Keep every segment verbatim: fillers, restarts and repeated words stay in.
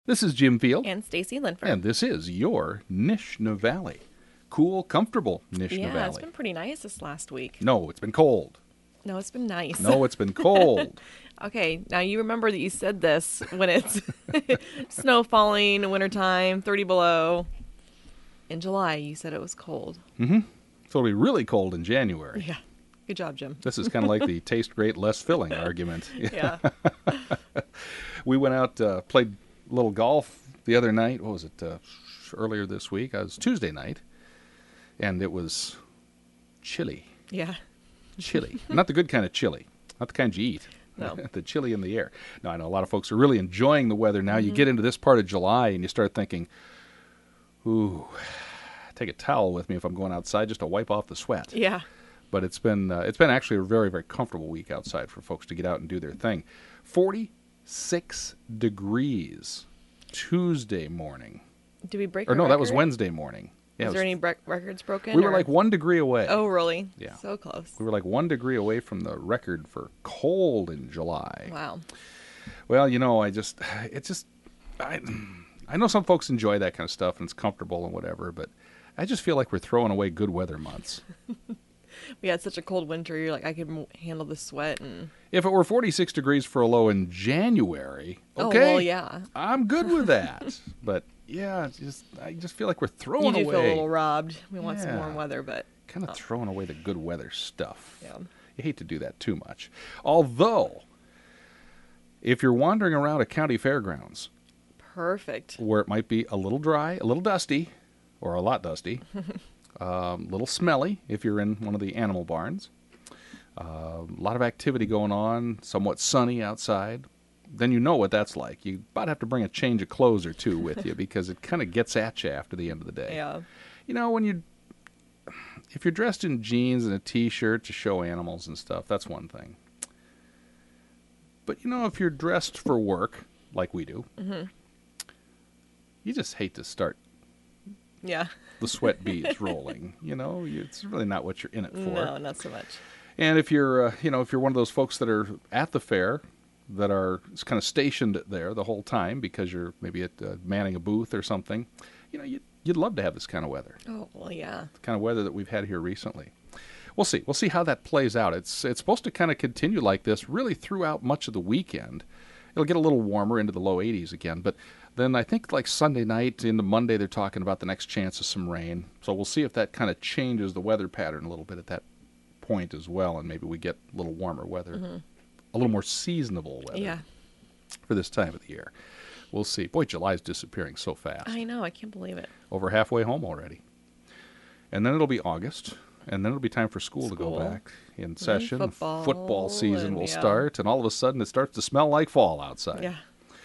This is Jim Field. And Stacy Linford. And this is your Nishna Valley. Cool, comfortable Nishna yeah, Valley. Yeah, it's been pretty nice this last week. No, it's been cold. No, it's been nice. No, it's been cold. Okay, now you remember that you said this when it's snow falling, wintertime, thirty below. In July, you said it was cold. Mm-hmm. So it'll be really cold in January. Yeah. Good job, Jim. This is kind of like the taste great, less filling argument. Yeah. We went out, uh, played a little golf the other night. What was it? Uh, earlier this week. It was Tuesday night. And it was chilly. Yeah. Chilly. Not the good kind of chilly. Not the kind you eat. No. The chili in the air. Now, I know a lot of folks are really enjoying the weather now. Mm-hmm. You get into this part of July and you start thinking, ooh, take a towel with me if I'm going outside just to wipe off the sweat. Yeah. But it's been uh, it's been actually a very, very comfortable week outside for folks to get out and do their thing. forty-six degrees Tuesday morning. Did we break Or a no, record? that was Wednesday morning. Yeah, was it there was, any bre- records broken? we were or? like one degree away. Oh, really? Yeah. So close. We were like one degree away from the record for cold in July. Wow. Well, you know, I just, it's just, I, I know some folks enjoy that kind of stuff and it's comfortable and whatever, but I just feel like we're throwing away good weather months. We had such a cold winter. You're like, I could m- handle the sweat and. If it were forty-six degrees for a low in January, okay, Oh, well, yeah. I'm good with that. But yeah, it's just I just feel like we're throwing You do away. feel a little robbed. We want some Yeah. warm weather, but. Kind of oh. throwing away the good weather stuff. Yeah. You hate to do that too much. Although, if you're wandering around a county fairgrounds, Perfect. where it might be a little dry, a little dusty, or a lot dusty, a um, little smelly if you're in one of the animal barns, uh, a lot of activity going on, somewhat sunny outside, then you know what that's like. You about have to bring a change of clothes or two with you because it kind of gets at you after the end of the day. Yeah. You know, when you if you're dressed in jeans and a T-shirt to show animals and stuff, that's one thing. But, you know, if you're dressed for work, like we do, Mm-hmm. you just hate to start Yeah. the sweat beads rolling. You know, it's really not what you're in it for. No, not so much. And if you're, uh, you know, if you're one of those folks that are at the fair, that are kind of stationed there the whole time because you're maybe at uh, manning a booth or something, you know, you'd, you'd love to have this kind of weather. Oh, well, yeah. The kind of weather that we've had here recently. We'll see. We'll see how that plays out. It's it's supposed to kind of continue like this really throughout much of the weekend. It'll get a little warmer into the low eighties again, but then I think like Sunday night into Monday they're talking about the next chance of some rain. So we'll see if that kind of changes the weather pattern a little bit at that point as well, and maybe we get a little warmer weather, Mm-hmm. a little more seasonable weather Yeah. for this time of the year. We'll see. Boy, July's disappearing so fast. I know. I can't believe it. Over halfway home already. And then it'll be August, and then it'll be time for school, to go School. back in session. football Football season and- will yeah. start, and all of a sudden it starts to smell like fall outside. Yeah.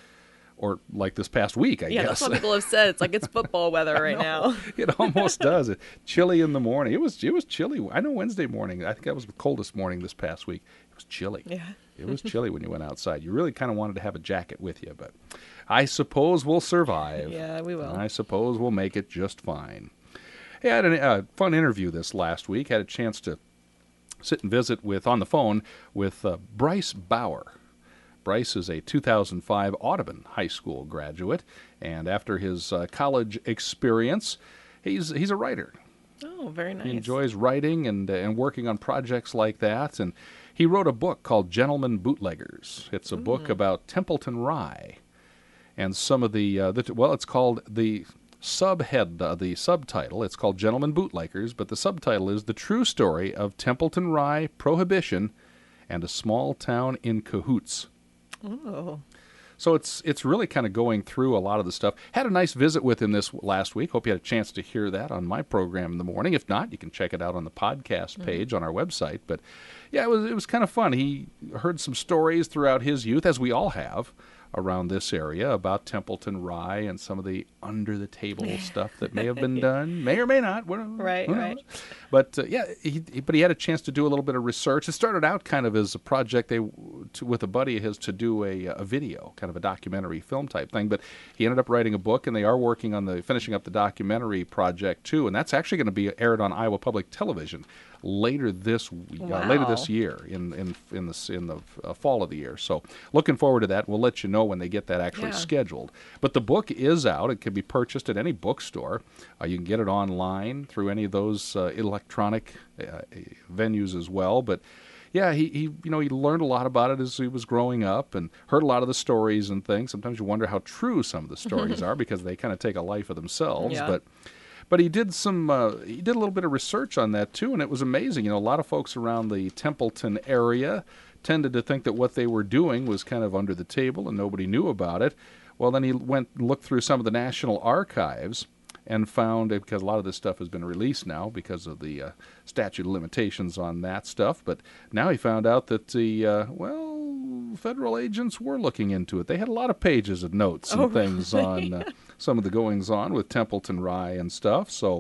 Or like this past week, I Yeah, guess. that's what people have said. It's like it's football weather right now. It almost does. It chilly in the morning. It was it was chilly. I know Wednesday morning. I think that was the coldest morning this past week. It was chilly. Yeah. It was chilly when you went outside. You really kind of wanted to have a jacket with you, but I suppose we'll survive. Yeah, we will. I suppose we'll make it just fine. Hey, I had a uh, fun interview this last week. Had a chance to sit and visit with on the phone with uh, Bryce Bauer. Bryce is a two thousand five Audubon High School graduate, and after his uh, college experience, he's he's a writer. Oh, very nice. He enjoys writing and uh, and working on projects like that, and he wrote a book called Gentlemen Bootleggers. It's a book about Templeton Rye, and some of the, uh, the well, it's called the subhead, uh, the subtitle. It's called Gentlemen Bootleggers, but the subtitle is The True Story of Templeton Rye Prohibition and a Small Town in Cahoots. Oh. So it's it's really kind of going through a lot of the stuff. Had a nice visit with him this last week. Hope you had a chance to hear that on my program in the morning. If not, you can check it out on the podcast page on our website. But yeah, it was it was kind of fun. He heard some stories throughout his youth, as we all have, around this area about Templeton Rye and some of the under-the-table stuff that may have been done, may or may not. Who knows? Right, Who right. knows? But uh, yeah, he, he- but he had a chance to do a little bit of research. It started out kind of as a project they to, with a buddy of his to do a, a video, kind of a documentary film type thing. But he ended up writing a book, and they are working on the finishing up the documentary project too. And that's actually going to be aired on Iowa Public Television later this week, Wow. uh, later this year in in in the in the uh, fall of the year. So looking forward to that. We'll let you know when they get that actually Yeah. scheduled. But the book is out. It can be purchased at any bookstore. Uh, you can get it online through any of those uh, electronic uh, venues as well. But yeah, he, he you know he learned a lot about it as he was growing up and heard a lot of the stories and things. Sometimes you wonder how true some of the stories are because they kind of take a life of themselves. Yeah. But but he did some uh, he did a little bit of research on that too, and it was amazing. You know, a lot of folks around the Templeton area tended to think that what they were doing was kind of under the table and nobody knew about it. Well, then he went and looked through some of the National Archives and found, because a lot of this stuff has been released now because of the uh, statute of limitations on that stuff, but now he found out that the, uh, well, federal agents were looking into it. They had a lot of pages of notes and Oh, things really? on uh, some of the goings-on with Templeton Rye and stuff, so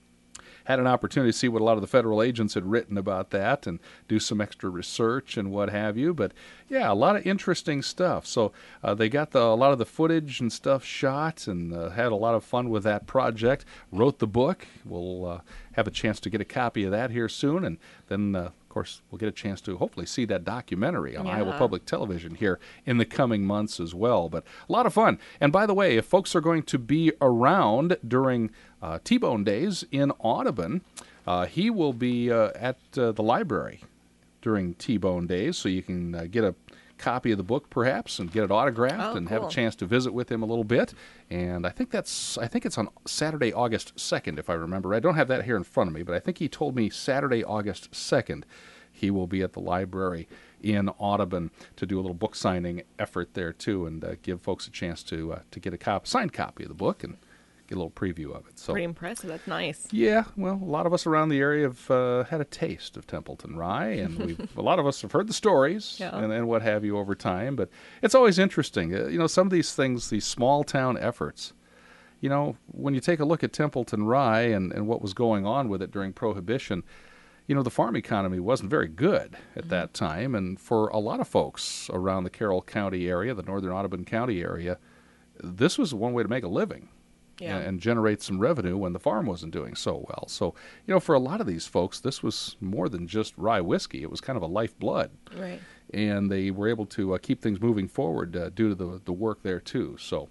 had an opportunity to see what a lot of the federal agents had written about that and do some extra research and what have you. But, yeah, a lot of interesting stuff. So uh, they got the, a lot of the footage and stuff shot and uh, had a lot of fun with that project, wrote the book. We'll uh, have a chance to get a copy of that here soon, and then, uh, of course, we'll get a chance to hopefully see that documentary on Yeah. Iowa Public Television here in the coming months as well. But a lot of fun. And by the way, if folks are going to be around during uh, T-Bone Days in Audubon, uh, he will be uh, at uh, the library during T-Bone Days, so you can uh, get a copy of the book perhaps and get it autographed Oh, and have a cool. chance to visit with him a little bit. And I think that's I think it's on Saturday, August second, if I remember. I don't have that here in front of me, but I think he told me Saturday, August second, he will be at the library in Audubon to do a little book signing effort there too, and uh, give folks a chance to uh, to get a cop- signed copy of the book and get a little preview of it. So Pretty impressive. That's nice. yeah, well, a lot of us around the area have uh, had a taste of Templeton Rye, and we've, a lot of us have heard the stories Yeah. and, and what have you over time. But it's always interesting. Uh, you know, some of these things, these small town efforts, you know, when you take a look at Templeton Rye and, and what was going on with it during Prohibition, you know, the farm economy wasn't very good at Mm-hmm. that time. And for a lot of folks around the Carroll County area, the northern Audubon County area, this was one way to make a living. Yeah. and, and generate some revenue when the farm wasn't doing so well. So, you know, for a lot of these folks, this was more than just rye whiskey. It was kind of a lifeblood. Right. And they were able to uh, keep things moving forward uh, due to the, the work there, too. So,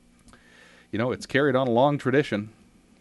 you know, it's carried on a long tradition,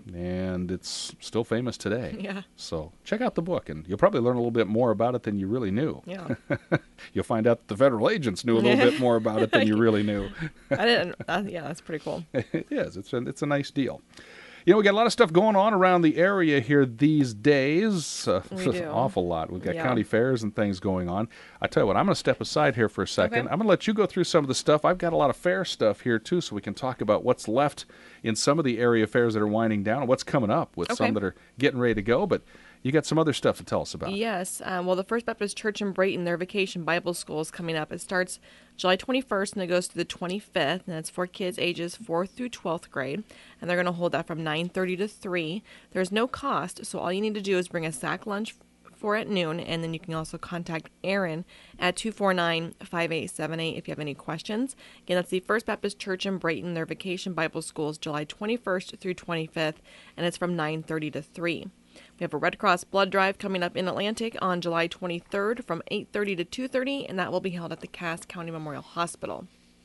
and it's still famous today. Yeah. So check out the book, and you'll probably learn a little bit more about it than you really knew. Yeah. You'll find out that the federal agents knew a little bit more about it than you really knew. I didn't. Uh, yeah, that's pretty cool. It is. It's a, it's a nice deal. You know, we got a lot of stuff going on around the area here these days. Uh, We do. Awful lot. We've got Yeah. county fairs and things going on. I tell you what, I'm going to step aside here for a second. Okay. I'm going to let you go through some of the stuff. I've got a lot of fair stuff here, too, so we can talk about what's left in some of the area fairs that are winding down and what's coming up with Okay. some that are getting ready to go. But you got some other stuff to tell us about. Yes. Um, well, the First Baptist Church in Brayton, their Vacation Bible School is coming up. It starts July twenty-first and it goes to the twenty-fifth, and it's for kids ages fourth through twelfth grade. And they're going to hold that from nine thirty to three. There's no cost, so all you need to do is bring a sack lunch for at noon, and then you can also contact Aaron at two four nine, five eight seven eight if you have any questions. Again, that's the First Baptist Church in Brayton. Their Vacation Bible School is July twenty-first through twenty-fifth, and it's from nine thirty to three. We have a Red Cross blood drive coming up in Atlantic on July twenty-third from eight thirty to two thirty, and that will be held at the Cass County Memorial Hospital.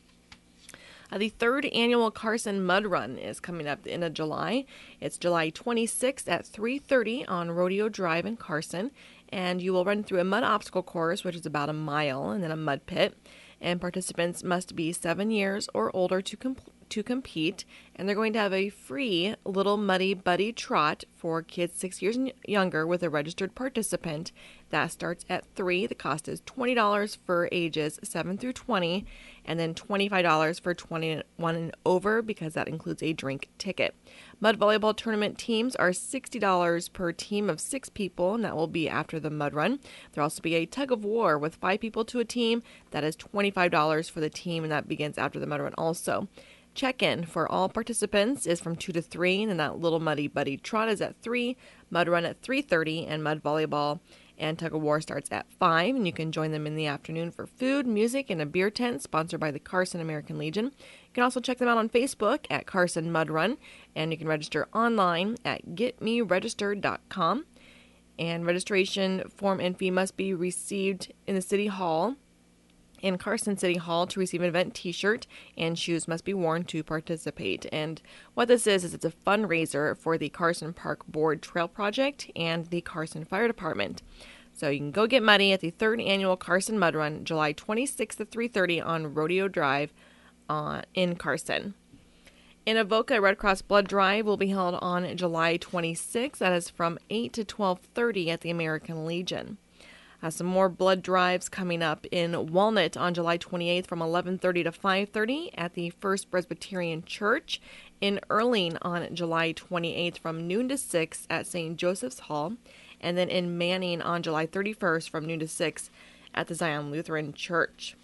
Uh, the third annual Carson Mud Run is coming up at the end of July. It's July twenty-sixth at three thirty on Rodeo Drive in Carson, and you will run through a mud obstacle course, which is about a mile, and then a mud pit. And participants must be seven years or older to complete. to compete, and they're going to have a free Little Muddy Buddy Trot for kids six years and younger with a registered participant. That starts at three. The cost is twenty dollars for ages seven through twenty, and then twenty-five dollars for twenty-one and over because that includes a drink ticket. Mud volleyball tournament teams are sixty dollars per team of six people, and that will be after the mud run. There'll also be a tug of war with five people to a team. That is twenty-five dollars for the team, and that begins after the mud run also. Check-in for all participants is from two to three, and that Little Muddy Buddy Trot is at three, Mud Run at three thirty, and Mud Volleyball and Tug of War starts at five, and you can join them in the afternoon for food, music, and a beer tent sponsored by the Carson American Legion. You can also check them out on Facebook at Carson Mud Run, and you can register online at get me registered dot com. And registration form and fee must be received in the City Hall, in Carson City Hall, to receive an event t-shirt, and shoes must be worn to participate. And what this is, is it's a fundraiser for the Carson Park Board Trail Project and the Carson Fire Department. So you can go get muddy at the third annual Carson Mud Run, July twenty-sixth at three thirty on Rodeo Drive uh, in Carson. In Avoca, Red Cross Blood Drive will be held on July twenty-sixth. That is from eight to twelve thirty at the American Legion. Uh, some more blood drives coming up in Walnut on July twenty-eighth from eleven thirty to five thirty at the First Presbyterian Church. In Erling on July twenty-eighth from noon to six at Saint Joseph's Hall. And then in Manning on July thirty-first from noon to six at the Zion Lutheran Church.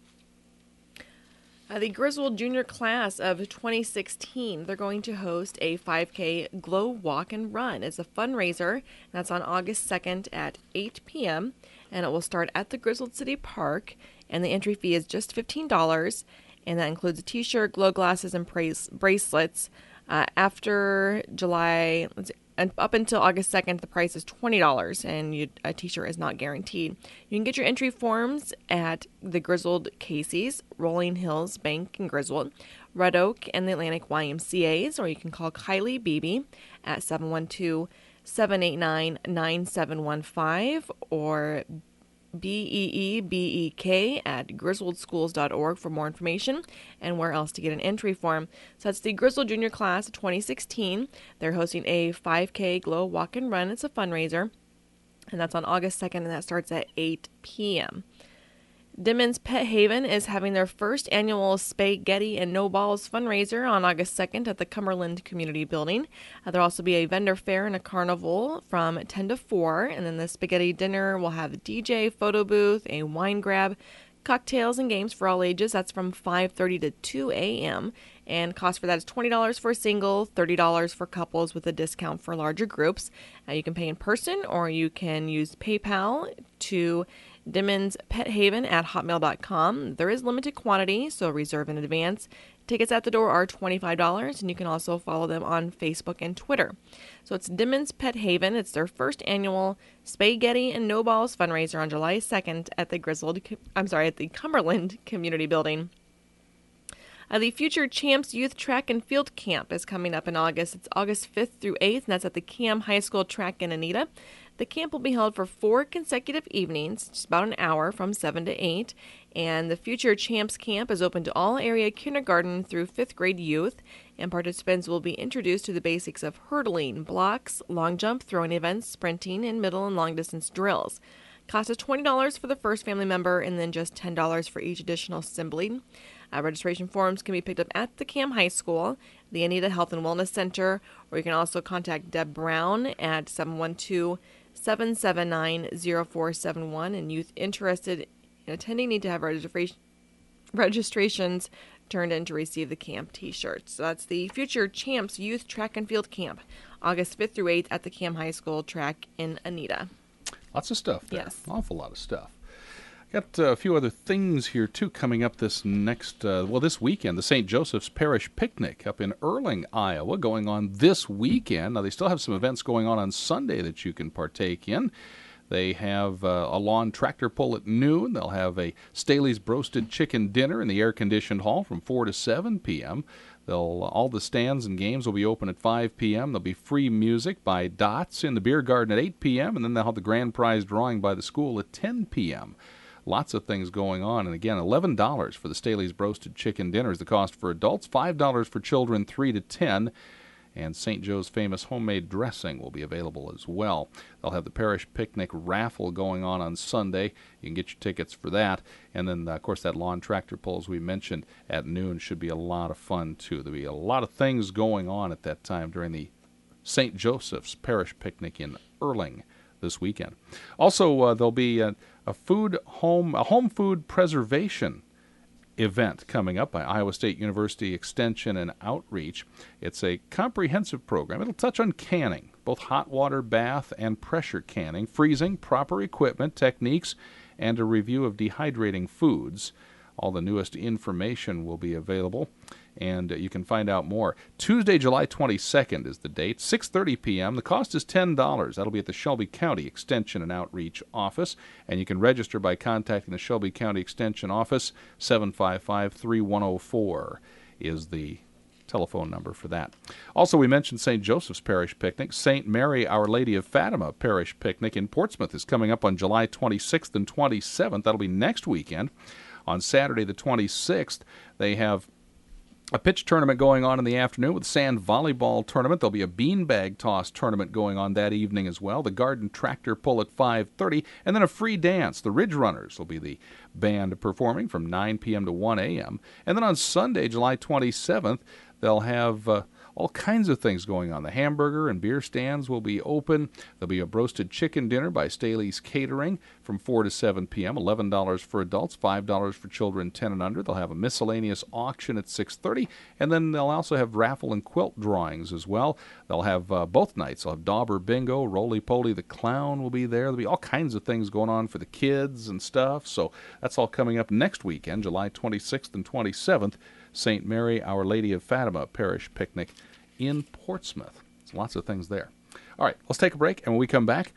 Uh, the Griswold Junior Class of twenty sixteen, they're going to host a five K Glow Walk and Run. It's a fundraiser, and that's on August second at eight p.m., and it will start at the Griswold City Park, and the entry fee is just fifteen dollars, and that includes a t-shirt, glow glasses, and brace- bracelets. Uh, after July, let's see, and up until August second, the price is twenty dollars, and you, a t-shirt is not guaranteed. You can get your entry forms at the Griswold Casey's, Rolling Hills Bank in Griswold, Red Oak, and the Atlantic Y M C As, or you can call Kylie Beebe at seven one two, seven eight nine, nine seven one five, or B E E B E K at griswold schools dot org for more information and where else to get an entry form. So that's the Griswold Junior Class of twenty sixteen. They're hosting a five K Glow Walk and Run. It's a fundraiser, and that's on August second, and that starts at eight p.m. Dimmons Pet Haven is having their first annual Spaghetti and No Balls fundraiser on August second at the Cumberland Community Building. Uh, there'll also be a vendor fair and a carnival from ten to four, and then the spaghetti dinner will have a D J, photo booth, a wine grab, cocktails, and games for all ages. That's from five thirty to two a.m., and cost for that is twenty dollars for a single, thirty dollars for couples with a discount for larger groups. Uh, you can pay in person, or you can use PayPal to Dimmons Pet Haven at hotmail dot com. There is limited quantity, so reserve in advance. Tickets at the door are twenty-five dollars, and you can also follow them on Facebook and Twitter. So it's Dimmons Pet Haven. It's their first annual Spaghetti and No Balls fundraiser on July second at the Griswold, I'm sorry, at the Cumberland Community Building. Uh, the Future Champs Youth Track and Field Camp is coming up in August. It's August fifth through eighth, and that's at the Cam High School Track in Anita. The camp will be held for four consecutive evenings, just about an hour from seven to eight. And the Future Champs Camp is open to all area kindergarten through fifth grade youth. And participants will be introduced to the basics of hurdling, blocks, long jump, throwing events, sprinting, and middle and long distance drills. Cost is twenty dollars for the first family member, and then just ten dollars for each additional sibling. Uh, registration forms can be picked up at the Cam High School, the Anita Health and Wellness Center, or you can also contact Deb Brown at seven one two, seven seven nine, zero four seven one, and youth interested in attending need to have registration registrations turned in to receive the camp t-shirts. So that's the Future Champs Youth Track and Field Camp, August fifth through eighth at the Cam High School Track in Anita. Lots of stuff there. Yes. An awful lot of stuff. Got uh, a few other things here, too, coming up this next, uh, well, this weekend. The Saint Joseph's Parish Picnic up in Erling, Iowa, going on this weekend. Now, they still have some events going on on Sunday that you can partake in. They have uh, a lawn tractor pull at noon. They'll have a Staley's Broasted Chicken Dinner in the air-conditioned hall from four to seven p.m. They'll, all the stands and games will be open at five p.m. There'll be free music by Dots in the beer garden at eight p.m., and then they'll have the grand prize drawing by the school at ten p.m. Lots of things going on. And again, eleven dollars for the Staley's Broasted Chicken Dinner is the cost for adults, five dollars for children three to ten. And Saint Joe's famous homemade dressing will be available as well. They'll have the Parish Picnic raffle going on on Sunday. You can get your tickets for that. And then, uh, of course, that lawn tractor pull, as we mentioned, at noon should be a lot of fun, too. There'll be a lot of things going on at that time during the Saint Joseph's Parish Picnic in Erling this weekend. Also, uh, there'll be a, a food home a home food preservation event coming up by Iowa State University Extension and Outreach. It's a comprehensive program. It'll touch on canning, both hot water bath and pressure canning, freezing, proper equipment, techniques, and a review of dehydrating foods. All the newest information will be available. And uh, you can find out more. Tuesday, July twenty-second is the date, six thirty p.m. The cost is ten dollars. That'll be at the Shelby County Extension and Outreach Office. And you can register by contacting the Shelby County Extension Office. seven five five, three one zero four is the telephone number for that. Also, we mentioned Saint Joseph's Parish Picnic. Saint Mary Our Lady of Fatima Parish Picnic in Portsmouth is coming up on July twenty-sixth and twenty-seventh. That'll be next weekend. On Saturday the twenty-sixth, they have a pitch tournament going on in the afternoon with a sand volleyball tournament. There'll be a beanbag toss tournament going on that evening as well. The garden tractor pull at five thirty, and then a free dance. The Ridge Runners will be the band performing from nine p.m. to one a.m. And then on Sunday, July twenty-seventh, they'll have uh, all kinds of things going on. The hamburger and beer stands will be open. There'll be a roasted chicken dinner by Staley's Catering from four to seven p.m., eleven dollars for adults, five dollars for children ten and under. They'll have a miscellaneous auction at six thirty, and then they'll also have raffle and quilt drawings as well. They'll have uh, both nights. They'll have Dauber Bingo, Roly-Poly the Clown will be there. There'll be all kinds of things going on for the kids and stuff. So that's all coming up next weekend, July twenty-sixth and twenty-seventh. Saint Mary Our Lady of Fatima Parish Picnic in Portsmouth. There's lots of things there. All right, let's take a break, and when we come back,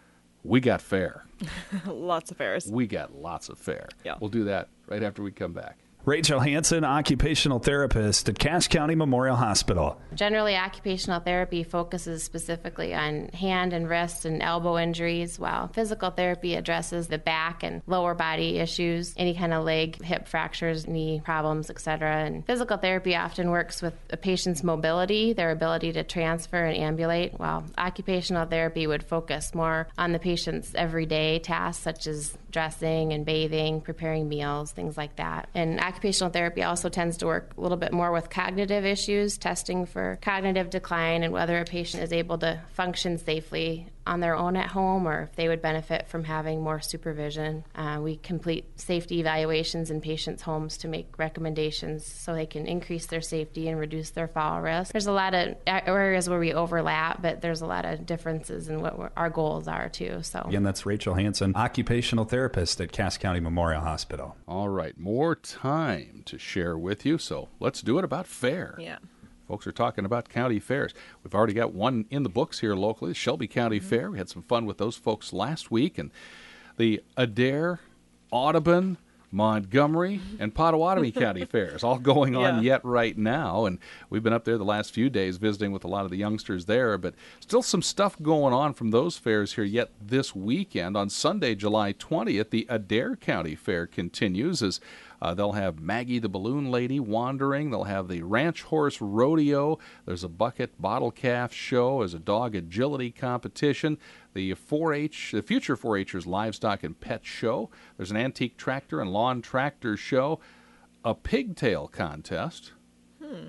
we got fair. Lots of fairs. We got lots of fair. Yeah. We'll do that right after we come back. Rachel Hansen, occupational therapist at Cache County Memorial Hospital. Generally, occupational therapy focuses specifically on hand and wrist and elbow injuries, while physical therapy addresses the back and lower body issues, any kind of leg, hip fractures, knee problems, et cetera. And physical therapy often works with a patient's mobility, their ability to transfer and ambulate, while occupational therapy would focus more on the patient's everyday tasks, such as dressing and bathing, preparing meals, things like that. And occupational therapy also tends to work a little bit more with cognitive issues, testing for cognitive decline and whether a patient is able to function safely on their own at home or if they would benefit from having more supervision. Uh, we complete safety evaluations in patients' homes to make recommendations so they can increase their safety and reduce their fall risk. There's a lot of areas where we overlap, but there's a lot of differences in what our goals are too. So Again, that's Rachel Hansen, occupational therapist at Cache County Memorial Hospital. All right, more time to share with you, so let's do it about fair. Yeah. Folks are talking about county fairs. We've already got one in the books here locally, the Shelby County mm-hmm. Fair. We had some fun with those folks last week. And the Adair, Audubon, Montgomery, and Pottawatomie County Fairs all going on yeah. yet right now. And we've been up there the last few days visiting with a lot of the youngsters there. But still some stuff going on from those fairs here yet this weekend. On Sunday, July twentieth, the Adair County Fair continues as Uh, they'll have Maggie the Balloon Lady wandering. They'll have the Ranch Horse Rodeo. There's a bucket bottle calf show. There's a dog agility competition. The four H, the Future four H'ers Livestock and Pet Show. There's an antique tractor and lawn tractor show. A pigtail contest. Hmm.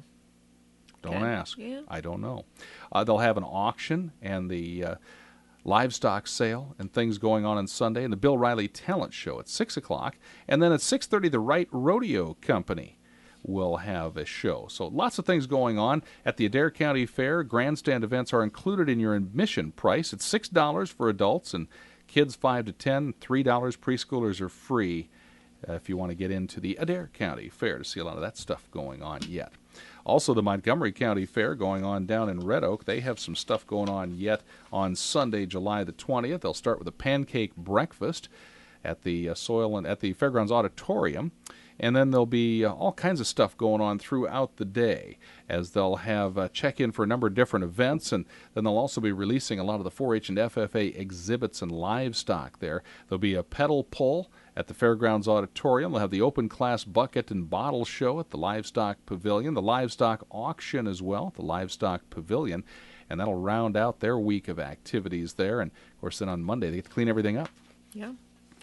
Don't okay. ask. Yeah. I don't know. Uh, they'll have an auction and the Uh, livestock sale and things going on on Sunday, and the Bill Riley Talent Show at six o'clock. And then at six thirty, the Wright Rodeo Company will have a show. So lots of things going on at the Adair County Fair. Grandstand events are included in your admission price. It's six dollars for adults and kids five to ten, three dollars. Preschoolers are free uh, if you want to get into the Adair County Fair to see a lot of that stuff going on yet. Also, the Montgomery County Fair going on down in Red Oak. They have some stuff going on yet on Sunday, July the twentieth. They'll start with a pancake breakfast at the uh, Soil and at the Fairgrounds Auditorium. And then there'll be uh, all kinds of stuff going on throughout the day as they'll have uh, check-in for a number of different events. And then they'll also be releasing a lot of the four H and F F A exhibits and livestock there. There'll be a pedal pull at the Fairgrounds Auditorium. They'll have the open class bucket and bottle show at the Livestock Pavilion, the livestock auction as well at the Livestock Pavilion. And that'll round out their week of activities there. And, of course, then on Monday they get to clean everything up. Yeah.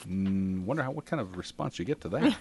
Mm, wonder how what kind of response you get to that.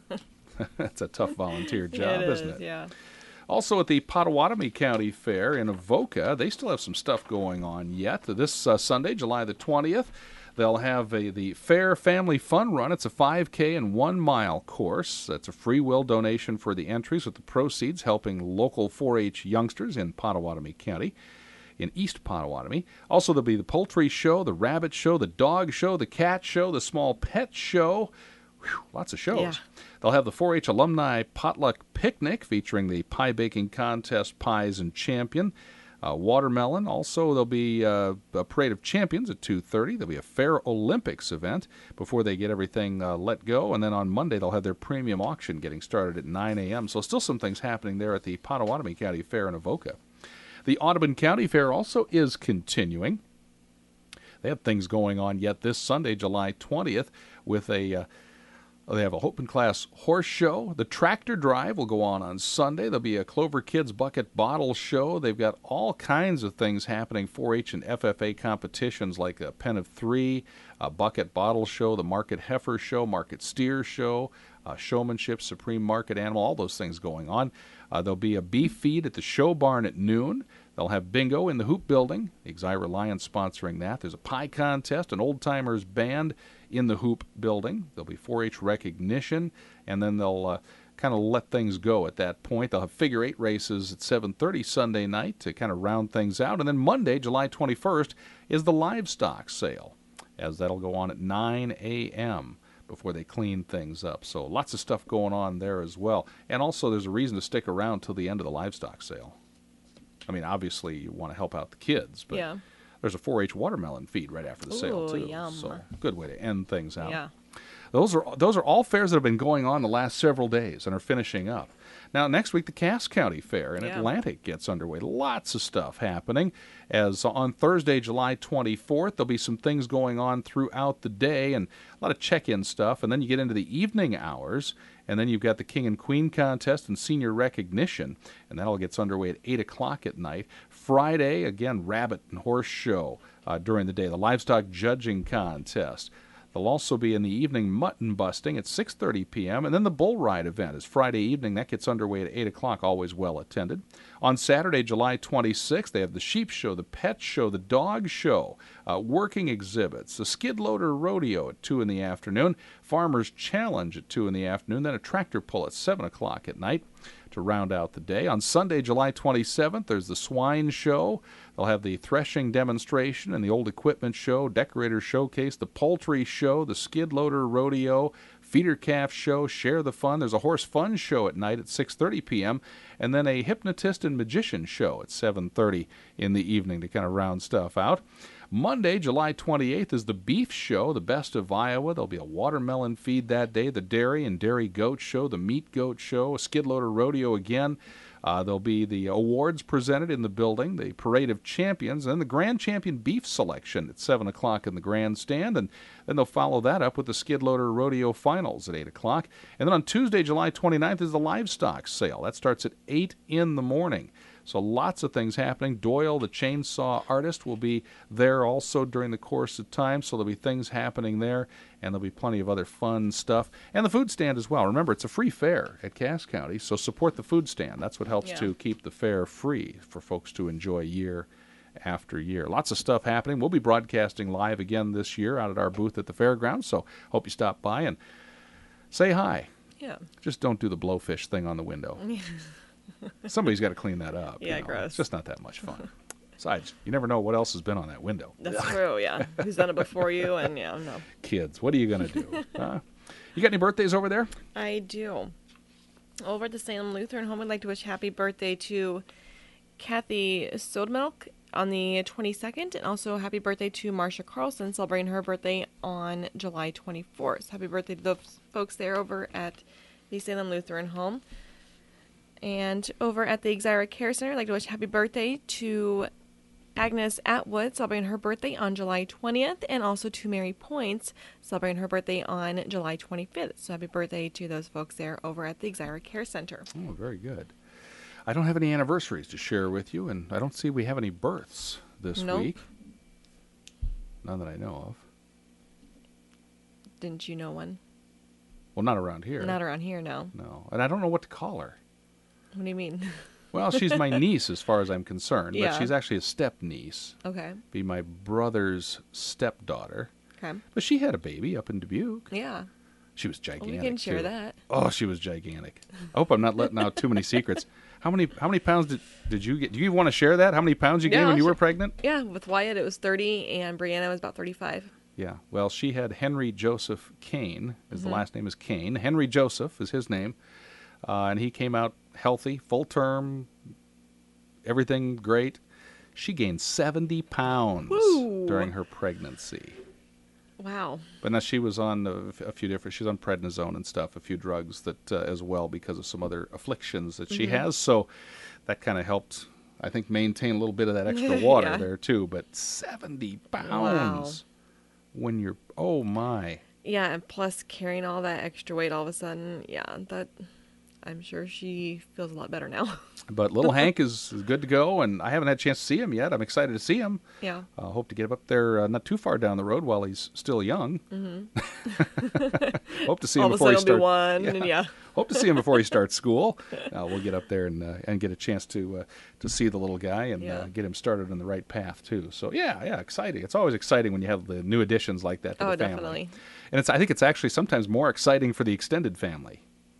That's a tough volunteer job, yeah, it isn't is, it? Yeah. Also at the Pottawatomie County Fair in Avoca, they still have some stuff going on yet. This uh, Sunday, July the twentieth, they'll have a, the Fair Family Fun Run. It's a five K and one mile course. That's a free will donation for the entries, with the proceeds helping local four H youngsters in Pottawatomie County, in East Pottawatomie. Also, there'll be the poultry show, the rabbit show, the dog show, the cat show, the small pet show. Whew, lots of shows. Yeah. They'll have the four H Alumni Potluck Picnic featuring the pie baking contest, Pies and Champion. Uh, watermelon. Also, there'll be uh, a Parade of Champions at two thirty. There'll be a Fair Olympics event before they get everything uh, let go. And then on Monday, they'll have their premium auction getting started at nine a.m. So still some things happening there at the Pottawatomie County Fair in Avoca. The Audubon County Fair also is continuing. They have things going on yet this Sunday, July twentieth, with a... Uh, They have a open class horse show. The tractor drive will go on on Sunday. There'll be a Clover Kids bucket bottle show. They've got all kinds of things happening, four H and F F A competitions like a Pen of Three, a bucket bottle show, the Market Heifer show, Market Steer show, uh, Showmanship, Supreme Market Animal, all those things going on. Uh, there'll be a beef feed at the show barn at noon. They'll have bingo in the Hoop Building. The Exira Lions sponsoring that. There's a pie contest, an old-timers band in the Hoop Building. There'll be four H recognition, and then they'll uh, kind of let things go at that point. They'll have figure eight races at seven thirty Sunday night to kind of round things out. And then Monday, July twenty-first, is the livestock sale, as that'll go on at nine a.m. before they clean things up. So lots of stuff going on there as well. And also there's a reason to stick around till the end of the livestock sale. I mean, obviously you want to help out the kids, but Yeah. there's a four H watermelon feed right after the sale, Ooh, too. yum. So good way to end things out. Yeah. Those are those are all fairs that have been going on the last several days and are finishing up. Now, next week, the Cass County Fair in Yeah. Atlantic gets underway. Lots of stuff happening. As on Thursday, July twenty-fourth, there'll be some things going on throughout the day and a lot of check-in stuff. And then you get into the evening hours, and then you've got the King and Queen contest and senior recognition, and that all gets underway at eight o'clock at night. Friday, again, rabbit and horse show uh, during the day. The livestock judging contest. There'll also be in the evening mutton busting at six thirty p.m. And then the bull ride event is Friday evening. That gets underway at eight o'clock, always well attended. On Saturday, July twenty-sixth, they have the sheep show, the pet show, the dog show, uh, working exhibits, the skid loader rodeo at two in the afternoon, farmers challenge at two in the afternoon, then a tractor pull at seven o'clock at night to round out the day. On Sunday, July twenty-seventh, there's the swine show. They'll have the threshing demonstration and the old equipment show, decorator showcase, the poultry show, the skid loader rodeo, feeder calf show, share the fun. There's a horse fun show at night at six thirty p.m. and then a hypnotist and magician show at seven thirty in the evening to kind of round stuff out. Monday, July twenty-eighth, is the beef show, the best of Iowa. There'll be a watermelon feed that day, the dairy and dairy goat show, the meat goat show, a skid loader rodeo again. Uh, there'll be the awards presented in the building, the Parade of Champions, and then the Grand Champion Beef Selection at seven o'clock in the grandstand. And then they'll follow that up with the Skid Loader Rodeo Finals at eight o'clock. And then on Tuesday, July twenty-ninth, is the livestock sale. That starts at eight in the morning. So lots of things happening. Doyle, the chainsaw artist, will be there also during the course of time. So there'll be things happening there, and there'll be plenty of other fun stuff. And the food stand as well. Remember, it's a free fair at Cass County, so support the food stand. That's what helps Yeah. to keep the fair free for folks to enjoy year after year. Lots of stuff happening. We'll be broadcasting live again this year out at our booth at the fairgrounds, so hope you stop by and say hi. Yeah. Just don't do the blowfish thing on the window. Somebody's got to clean that up. Yeah, you know. gross. It's just not that much fun. Besides, you never know what else has been on that window. That's true, yeah. Who's done it before you? And yeah, no. Kids, what are you going to do? Huh? You got any birthdays over there? I do. Over at the Salem Lutheran Home, I'd like to wish happy birthday to Kathy Sodmelk on the twenty-second, and also happy birthday to Marsha Carlson, celebrating her birthday on July twenty-fourth. Happy birthday to those folks there over at the Salem Lutheran Home. And over at the Exira Care Center, I'd like to wish happy birthday to Agnes Atwood, celebrating her birthday on July twentieth, and also to Mary Points, celebrating her birthday on July twenty-fifth. So happy birthday to those folks there over at the Exira Care Center. Oh, very good. I don't have any anniversaries to share with you, and I don't see we have any births this Nope. week. None that I know of. Didn't you know one? Well, not around here. Not around here, no. No. And I don't know what to call her. What do you mean? Well, she's my niece as far as I'm concerned, Yeah. but she's actually a step-niece. Okay. Be my brother's stepdaughter. Okay. But she had a baby up in Dubuque. Yeah. She was Well, gigantic, we can share too. that. Oh, she was gigantic. I hope I'm not letting out too many secrets. How many how many pounds did, did you get? Do you want to share that? How many pounds you Yeah, gained when I'll you were sh- pregnant? Yeah, with Wyatt it was thirty, and Brianna was about thirty-five. Yeah. Well, she had Henry Joseph Kane. Is Mm-hmm. The last name is Kane. Henry Joseph is his name. Uh, and he came out healthy, full term, everything great. She gained seventy pounds Woo. during her pregnancy. Wow. But now she was on a, a few different, she's on prednisone and stuff, a few drugs that uh, as well because of some other afflictions that she Mm-hmm. has. So that kind of helped, I think, maintain a little bit of that extra water Yeah. there too. But seventy pounds when you're, oh my. Yeah, and plus carrying all that extra weight all of a sudden, yeah, that I'm sure she feels a lot better now. But little Hank is, is good to go, and I haven't had a chance to see him yet. I'm excited to see him. Yeah. I uh, hope to get him up there uh, not too far down the road while he's still young. Mm-hmm. Hope to see all him of a before he sudden it'll starts. be one, and yeah. Hope to see him before he starts school. Uh, we'll get up there and uh, and get a chance to uh, to see the little guy and Yeah. uh, get him started on the right path too. So yeah, yeah, exciting. It's always exciting when you have the new additions like that to Oh, the family. definitely. And it's I think it's actually sometimes more exciting for the extended family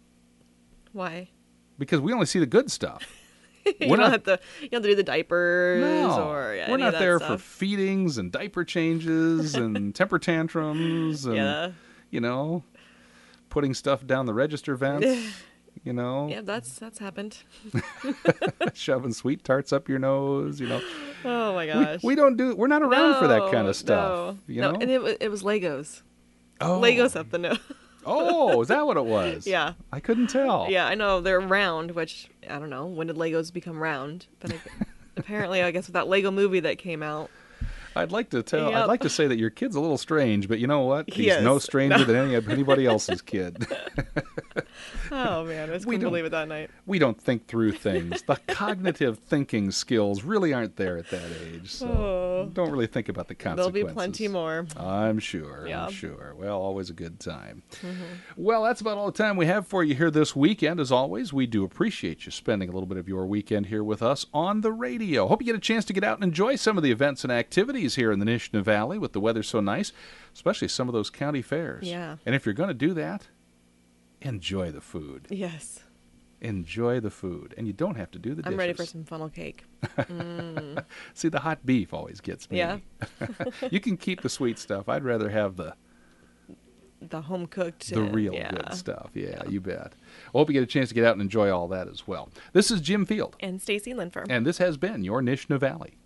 Why? because we only see the good stuff. you We're don't not- have to you don't have to do the diapers No, or yeah, we're any not of that there stuff. for feedings and diaper changes and temper tantrums and Yeah. you know, putting stuff down the register vents. You know, Yeah, that's that's happened. shoving sweet tarts up your nose. You know, Oh my we, gosh. we don't do. We're not around for that No, kind of stuff. No, You no, know, and it was it was Legos. oh, Legos up the nose. oh, is that what it was? Yeah. I couldn't tell. Yeah, I know they're round, which I don't know when did Legos become round, but I, apparently, I guess with that Lego movie that came out. I'd like to tell. I'd Yep. like to say that your kid's a little strange, but you know what? He's He no is. stranger No. than any anybody else's kid. Oh man, I just We couldn't don't- believe it that night. We don't think through things. The cognitive thinking skills really aren't there at that age, so Oh. don't really think about the There'll consequences. be plenty more. I'm sure. Yeah. I'm sure. Well, always a good time. Mm-hmm. Well, that's about all the time we have for you here this weekend. As always, we do appreciate you spending a little bit of your weekend here with us on the radio. Hope you get a chance to get out and enjoy some of the events and activities here in the Nishna Valley with the weather so nice, especially some of those county fairs. Yeah. And if you're going to do that, enjoy the food. Yes, Enjoy the food. And you don't have to do the dishes. I'm ready for some funnel cake. See, the hot beef always gets me. Yeah. You can keep the sweet stuff. I'd rather have the The home cooked. the real yeah. good stuff. Yeah, you bet. I hope you get a chance to get out and enjoy all that as well. This is Jim Field, And Stacy Linfer. and this has been your Nishna Valley